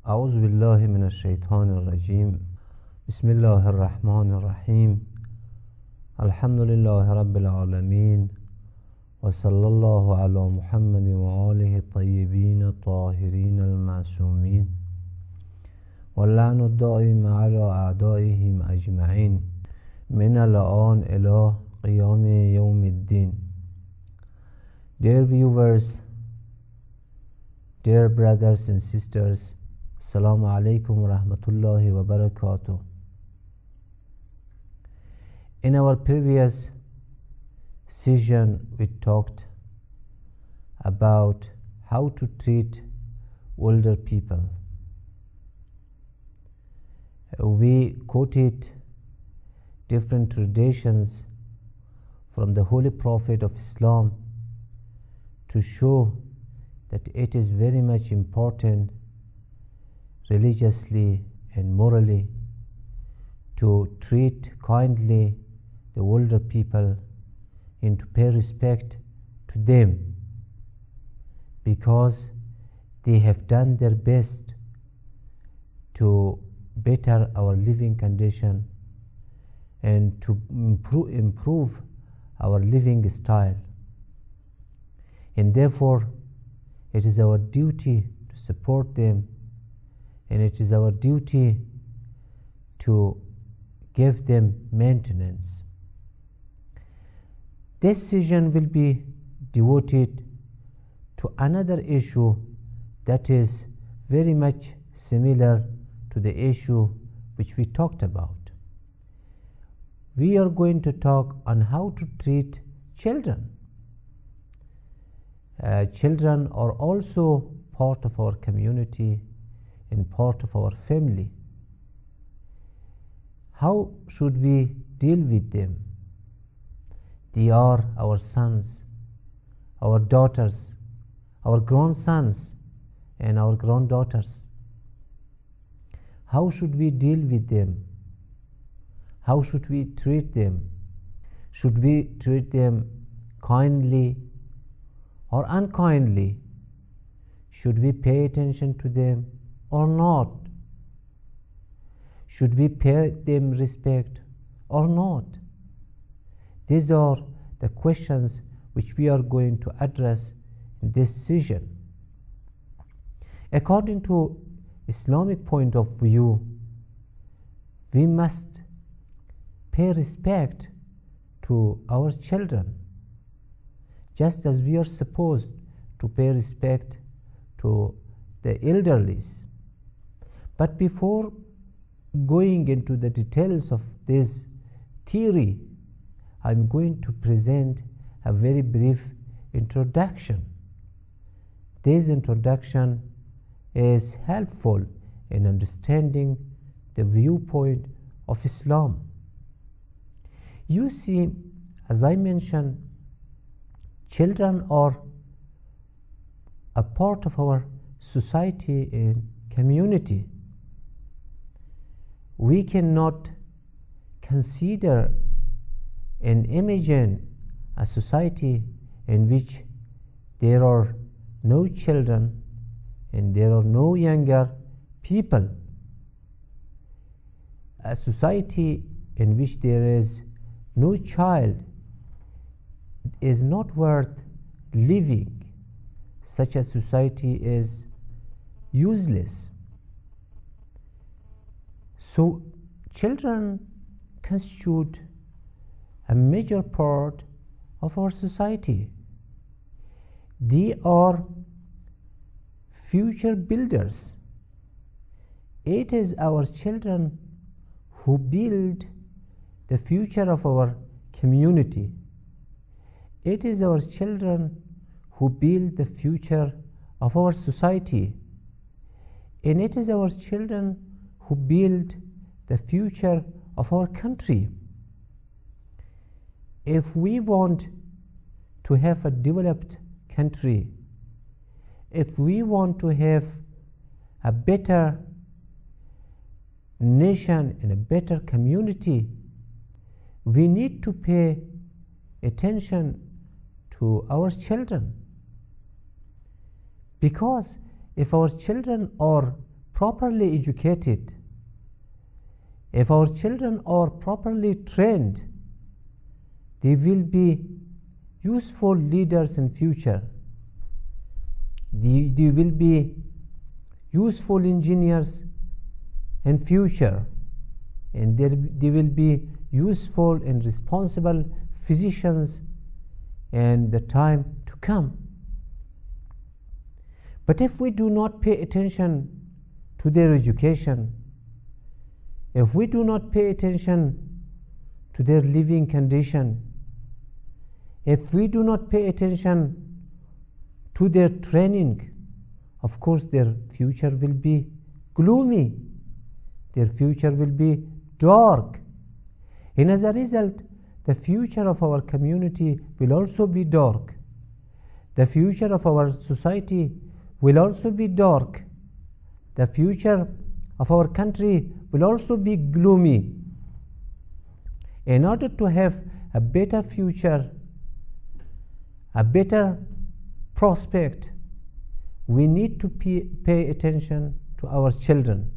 أعوذ بالله من الشيطان الرجيم. بسم الله الرحمن الرحيم. الحمد لله رب العالمين، وصلى الله على محمد وآله الطيبين الطاهرين المعصومين، واللعن الدائم على أعدائهم أجمعين من الآن إلى قيام يوم الدين. Dear viewers, dear brothers and sisters, Assalamu alaikum wa rahmatullahi wa barakatuh. In our previous session, we talked about how to treat older people. We quoted different traditions from the Holy Prophet of Islam to show that it is very much important religiously and morally to treat kindly the older people and to pay respect to them, because they have done their best to better our living condition and to improve our living style. And therefore it is our duty to support them, and it is our duty to give them maintenance. This session will be devoted to another issue that is very much similar to the issue which we talked about. We are going to talk on how to treat children. Children are also part of our community and part of our family. How should we deal with them? They are our sons, our daughters, our grandsons, and our granddaughters. How should we deal with them? How should we treat them? Should we treat them kindly or unkindly? Should we pay attention to them or not? Should we pay them respect or not? These are the questions which we are going to address in this session. According to Islamic point of view, we must pay respect to our children, just as we are supposed to pay respect to the elderlies. But before going into the details of this theory, I'm going to present a very brief introduction. This introduction is helpful in understanding the viewpoint of Islam. You see, as I mentioned, children are a part of our society and community. We cannot consider and imagine a society in which there are no children and there are no younger people. A society in which there is no child is not worth living. Such a society is useless. So children constitute a major part of our society. They are future builders. It is our children who build the future of our community. It is our children who build the future of our society. And it is our children who build the future of our country. If we want to have a developed country, if we want to have a better nation and a better community, we need to pay attention to our children. Because if our children are properly educated, if our children are properly trained, they will be useful leaders in future. They will be useful engineers in future, and they will be useful and responsible physicians in the time to come. But if we do not pay attention to their education, if we do not pay attention to their living condition, if we do not pay attention to their training, of course their future will be gloomy, their future will be dark, and as a result the future of our community will also be dark, the future of our society will also be dark, the future of our country will also be gloomy. In order to have a better future, a better prospect, we need to pay attention to our children.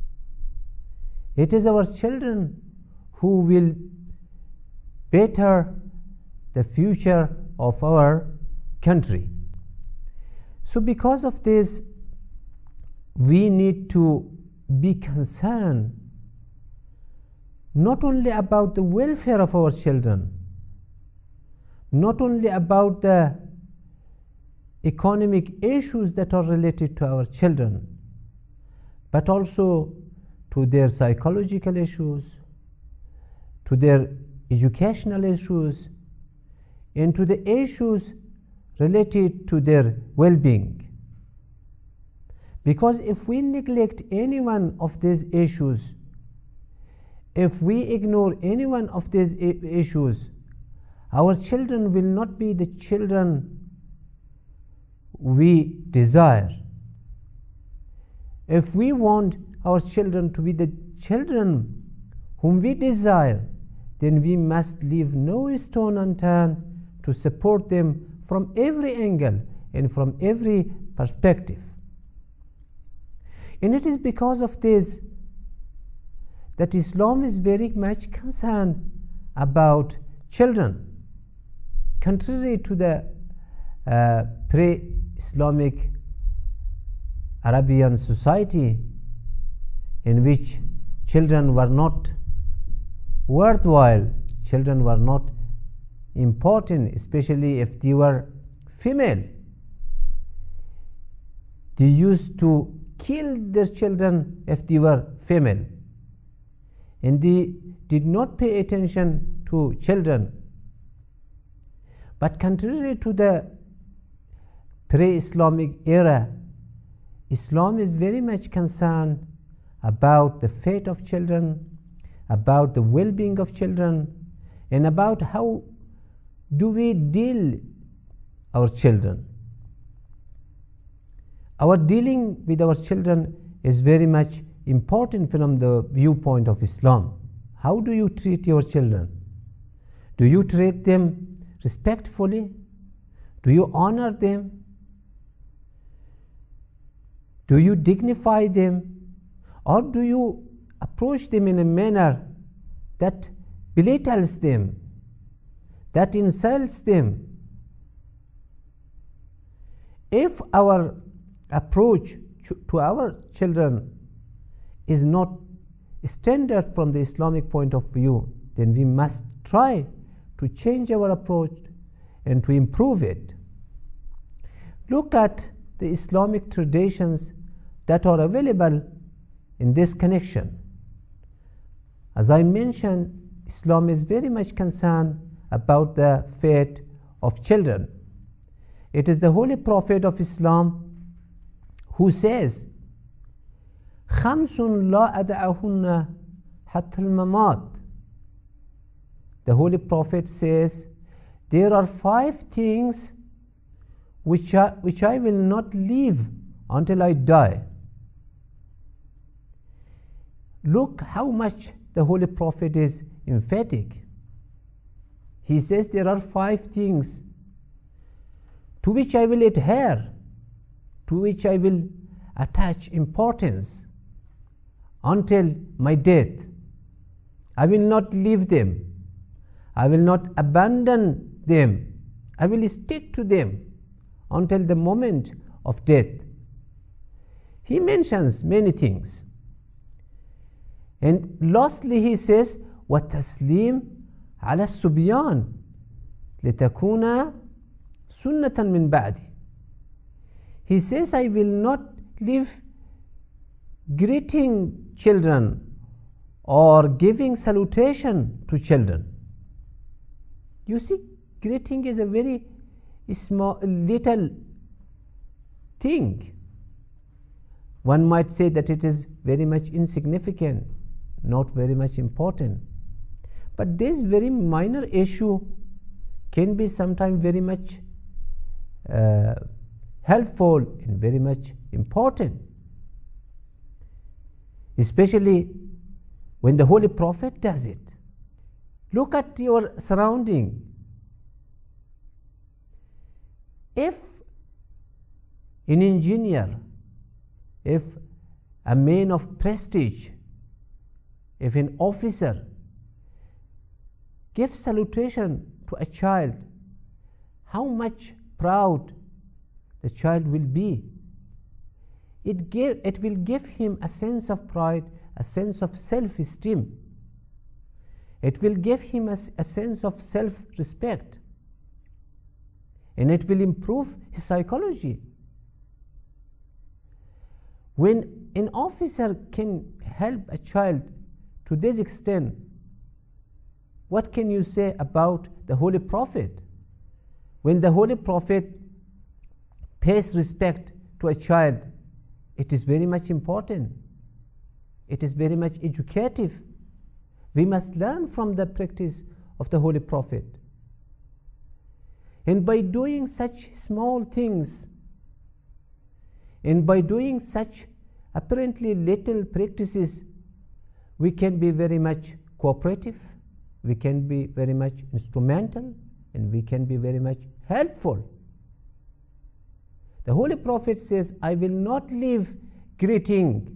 It is our children who will better the future of our country. So because of this, we need to be concerned not only about the welfare of our children, not only about the economic issues that are related to our children, but also to their psychological issues, to their educational issues, and to the issues related to their well-being. Because if we neglect any one of these issues, if we ignore any one of these issues, our children will not be the children we desire. If we want our children to be the children whom we desire, then we must leave no stone unturned to support them from every angle and from every perspective. And it is because of this that Islam is very much concerned about children. Contrary to the pre-Islamic Arabian society, in which children were not worthwhile, children were not important, especially if they were female. They used to kill their children if they were female, and they did not pay attention to children. But contrary to the pre-Islamic era, Islam is very much concerned about the fate of children, about the well-being of children, and about how do we deal our children. Our dealing with our children is very much important from the viewpoint of Islam. How do you treat your children? Do you treat them respectfully? Do you honor them? Do you dignify them? Or do you approach them in a manner that belittles them, that insults them? If our approach to our children is not standard from the Islamic point of view, then we must try to change our approach and to improve it. Look at the Islamic traditions that are available in this connection. As I mentioned, Islam is very much concerned about the fate of children. It is the Holy Prophet of Islam who says, خَمْسٌ لَا أَدَعَهُنَّ حَتَّى الْمَمَاتِ. The Holy Prophet says, there are 5 things which I will not leave until I die. Look how much the Holy Prophet is emphatic. He says there are 5 things to which I will adhere, to which I will attach importance. until my death. I will not leave them. I will not abandon them. I will stick to them until the moment of death. He mentions many things. And lastly he says, وَالتَّسْلِيمُ عَلَى الصُّبْيَانِ لِتَكُونَ سُنَّةً مِنْ بَعْدِ. He says, I will not leave greeting children or giving salutation to children. You see, greeting is a very small, little thing. One might say that it is very much insignificant, not very much important. But this very minor issue can be sometimes very much helpful and very much important, especially when the Holy Prophet does it. Look at your surrounding. If an engineer, if a man of prestige, if an officer gives salutation to a child, how much proud the child will be. It will give him a sense of pride, a sense of self-esteem. It will give him a sense of self-respect, and it will improve his psychology. When an officer can help a child to this extent, what can you say about the Holy Prophet? When the Holy Prophet pays respect to a child, it is very much important. It is very much educative. We must learn from the practice of the Holy Prophet. And by doing such small things, and by doing such apparently little practices, we can be very much cooperative, we can be very much instrumental, and we can be very much helpful. The Holy Prophet says, I will not leave greeting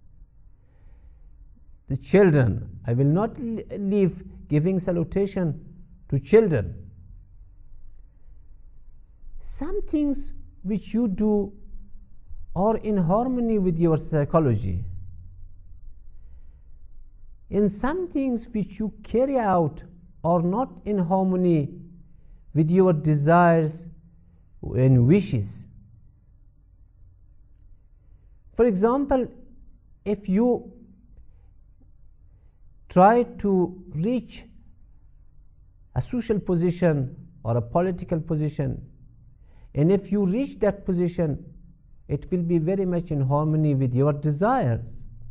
the children. I will not leave giving salutation to children. Some things which you do are in harmony with your psychology. And some things which you carry out are not in harmony with your desires and wishes. For example, if you try to reach a social position or a political position, and if you reach that position, it will be very much in harmony with your desires.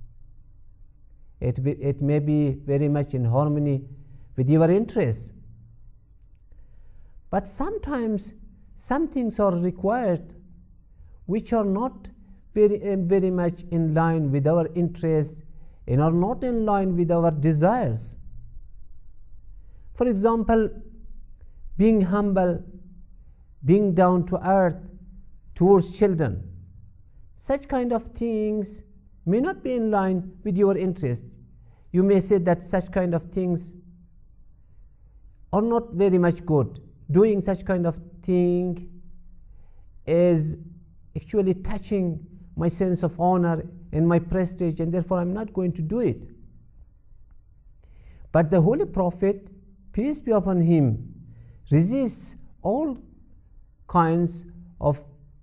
It may be very much in harmony with your interests. But sometimes some things are required which are not very much in line with our interests and are not in line with our desires. For example, being humble, being down to earth towards children. Such kind of things may not be in line with your interest. You may say that such kind of things are not very much good. Doing such kind of thing is actually touching my sense of honor and my prestige, and therefore I'm not going to do it. But the Holy Prophet, peace be upon him, resists all kinds of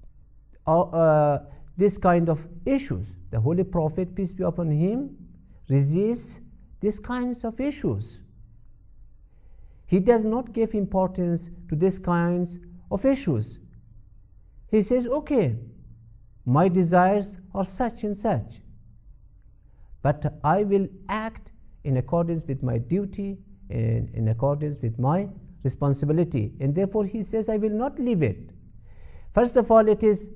this kind of issues. The Holy Prophet, peace be upon him, resists these kinds of issues. He does not give importance to these kinds of issues. He says, okay, my desires are such and such, but I will act in accordance with my duty and in accordance with my responsibility, and therefore he says, I will not leave it. First of all, it is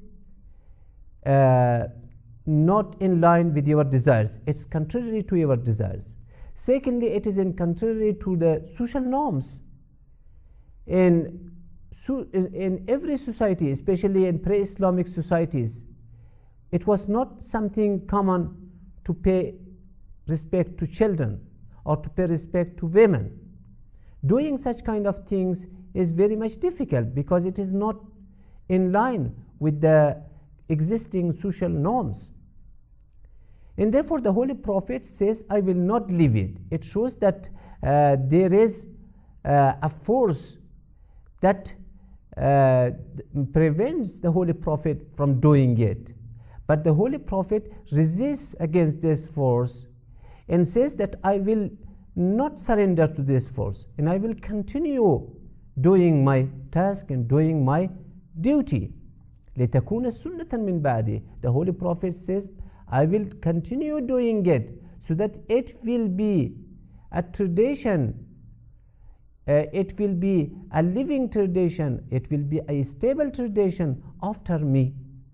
not in line with your desires. It's contrary to your desires. Secondly, it is in contrary to the social norms. In every society, especially in pre-Islamic societies, it was not something common to pay respect to children or to pay respect to women. Doing such kind of things is very much difficult because it is not in line with the existing social norms. And therefore the Holy Prophet says, I will not leave it. It shows that there is a force that prevents the Holy Prophet from doing it. But the Holy Prophet resists against this force and says that I will not surrender to this force, and I will continue doing my task and doing my duty. لِتَكُونَ سُنَّةً مِّن بَعْدِي. The Holy Prophet says, I will continue doing it so that it will be a tradition, it will be a living tradition, it will be a stable tradition after me.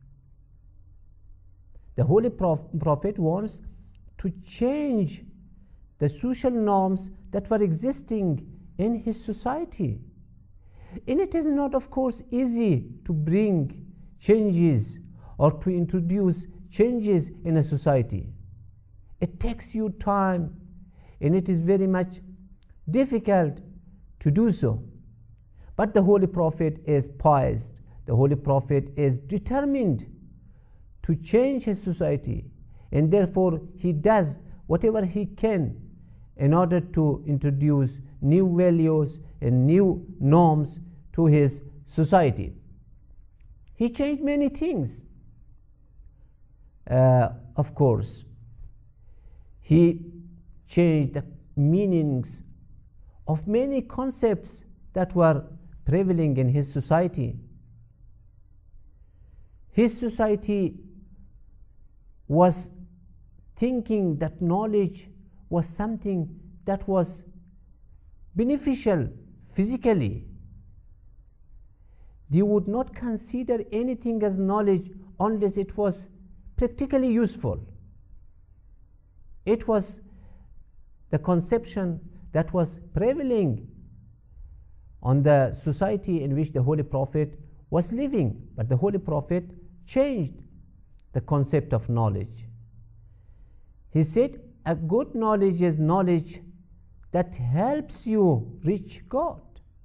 The Holy Prophet wants to change the social norms that were existing in his society. And it is not, of course, easy to bring changes or to introduce changes in a society. It takes you time, and it is very much difficult to do so. But the Holy Prophet is poised. The Holy Prophet is determined to change his society, and therefore he does whatever he can in order to introduce new values and new norms to his society. He changed many things. Of course, he changed the meanings of many concepts that were prevailing in his society. His society was thinking that knowledge was something that was beneficial physically. They would not consider anything as knowledge unless it was practically useful. It was the conception that was prevailing on the society in which the Holy Prophet was living. But the Holy Prophet changed the concept of knowledge. He said, a good knowledge is knowledge that helps you reach God.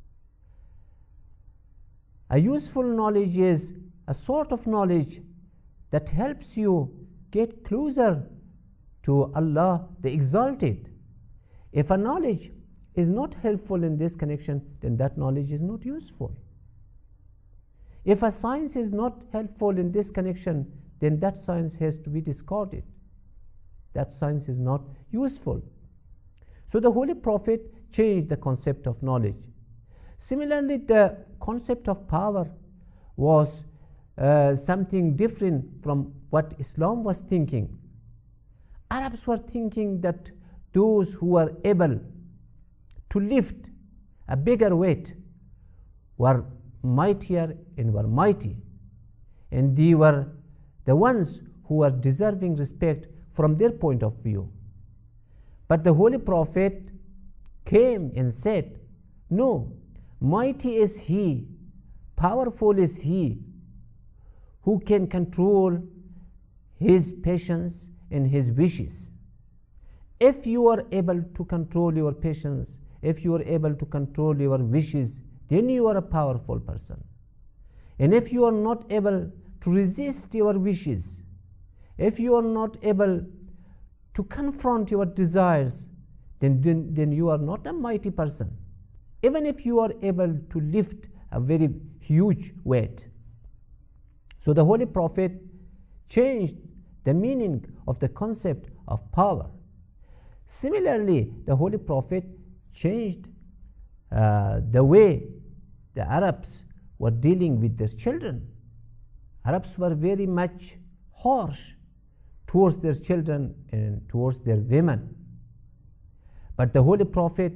A useful knowledge is a sort of knowledge that helps you get closer to Allah the Exalted. If a knowledge is not helpful in this connection, then that knowledge is not useful. If a science is not helpful in this connection, then that science has to be discarded. That science is not useful. So the Holy Prophet changed the concept of knowledge. Similarly, the concept of power was something different from what Islam was thinking. Arabs were thinking that those who were able to lift a bigger weight were mightier and were mighty, and they were the ones who were deserving respect from their point of view. But the Holy Prophet came and said, no, mighty is he, powerful is he who can control his passions and his wishes. If you are able to control your passions, if you are able to control your wishes, then you are a powerful person. And if you are not able to resist your wishes, if you are not able to confront your desires, then you are not a mighty person, even if you are able to lift a very huge weight. So the Holy Prophet changed the meaning of the concept of power. Similarly, the Holy Prophet changed the way the Arabs were dealing with their children. Arabs were very much harsh towards their children and towards their women. But the Holy Prophet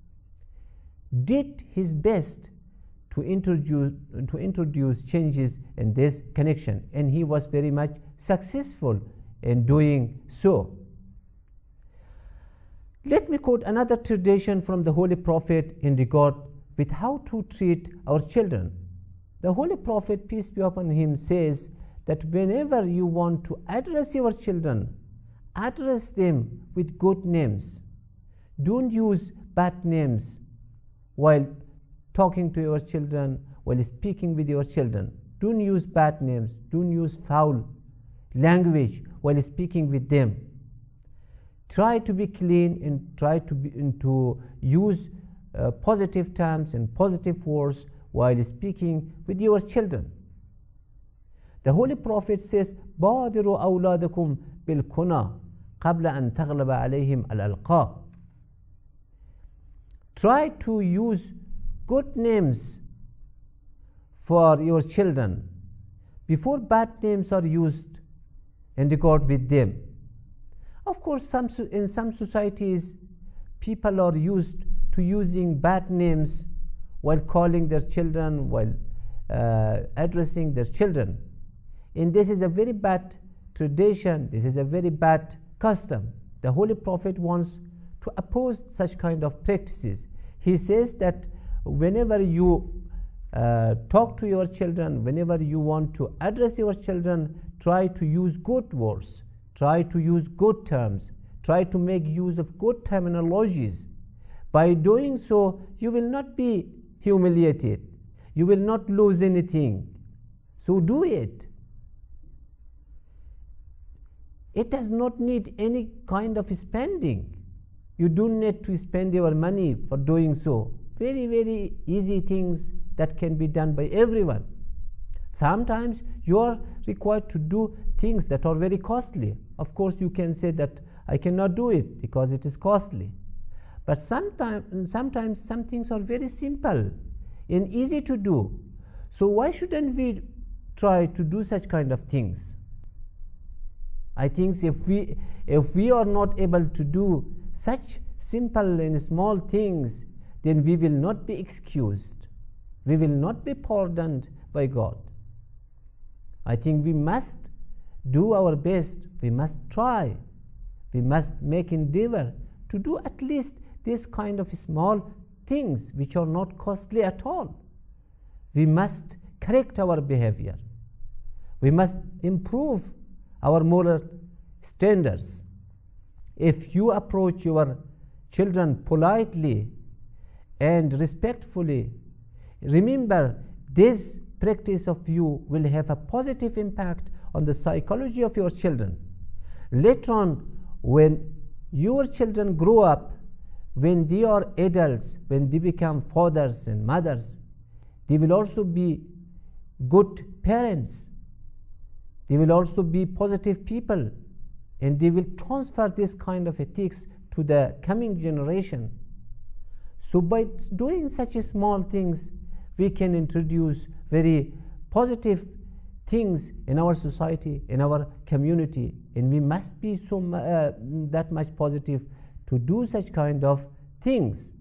did his best to introduce changes in this connection, and he was very much successful in doing so. Let me quote another tradition from the Holy Prophet in regard with how to treat our children. The Holy Prophet, peace be upon him, says that whenever you want to address your children, address them with good names. Don't use bad names while talking to your children, while speaking with your children. Don't use bad names. Don't use foul language while speaking with them. Try to be clean and try to use positive terms and positive words while speaking with your children. The Holy Prophet says, بادروا أولادكم بالكنى قبل أن تغلب عليهم الألقاب. Try to use good names for your children before bad names are used in regard with them. Of course, in some societies, people are used to using bad names while calling their children, while addressing their children. And this is a very bad tradition, this is a very bad custom. The Holy Prophet wants to oppose such kind of practices. He says that whenever you talk to your children, whenever you want to address your children, try to use good words, try to use good terms, try to make use of good terminologies. By doing so, you will not be humiliated, you will not lose anything. So do it. It does not need any kind of spending. You don't need to spend your money for doing so. Very, very easy things that can be done by everyone. Sometimes you are required to do things that are very costly. Of course, you can say that I cannot do it because it is costly. But sometimes some things are very simple and easy to do. So why shouldn't we try to do such kind of things? I think if we are not able to do such simple and small things, then we will not be excused. We will not be pardoned by God. I think we must do our best. We must try. We must make endeavor to do at least this kind of small things which are not costly at all. We must correct our behavior. We must improve our moral standards. If you approach your children politely and respectfully, remember this practice of you will have a positive impact on the psychology of your children. Later on, when your children grow up, when they are adults, when they become fathers and mothers, they will also be good parents. They will also be positive people, and they will transfer this kind of ethics to the coming generation. So by doing such small things, we can introduce very positive things in our society, in our community, and we must be that much positive to do such kind of things.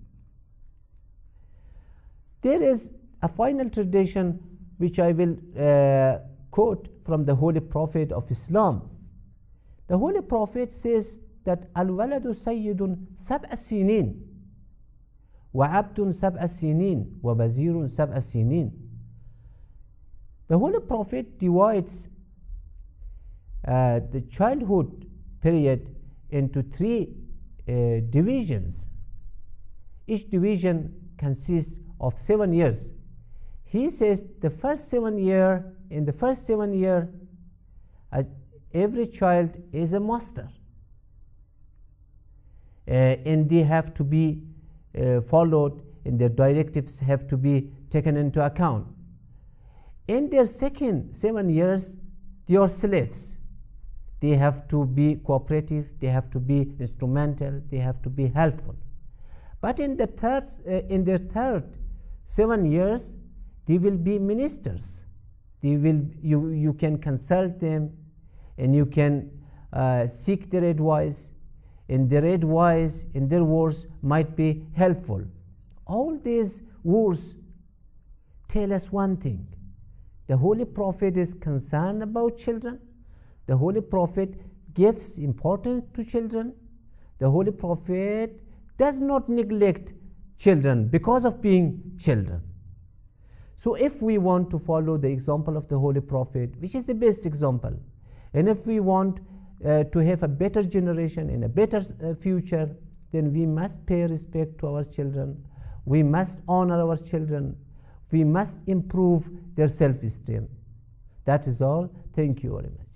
There is a final tradition which I will quote from the Holy Prophet of Islam. The Holy Prophet says that Al-waladu sayyidun sab'a sinin wa abdun sab'a sinin wa bazirun sab'a sinin. The Holy Prophet divides the childhood period into three divisions. Each division consists of 7 years. He says the first 7 years, in the first 7 years, every child is a master, and they have to be followed, and their directives have to be taken into account. In their second 7 years, they are slaves. They have to be cooperative, they have to be instrumental, they have to be helpful. But in their third 7 years, they will be ministers. You can consult them, and you can seek their advice, and their advice and their words might be helpful. All these words tell us one thing: the Holy Prophet is concerned about children. The Holy Prophet gives importance to children. The Holy Prophet does not neglect children because of being children. So if we want to follow the example of the Holy Prophet, which is the best example, and if we want to have a better generation and a better future, then we must pay respect to our children. We must honor our children. We must improve their self-esteem. That is all. Thank you very much.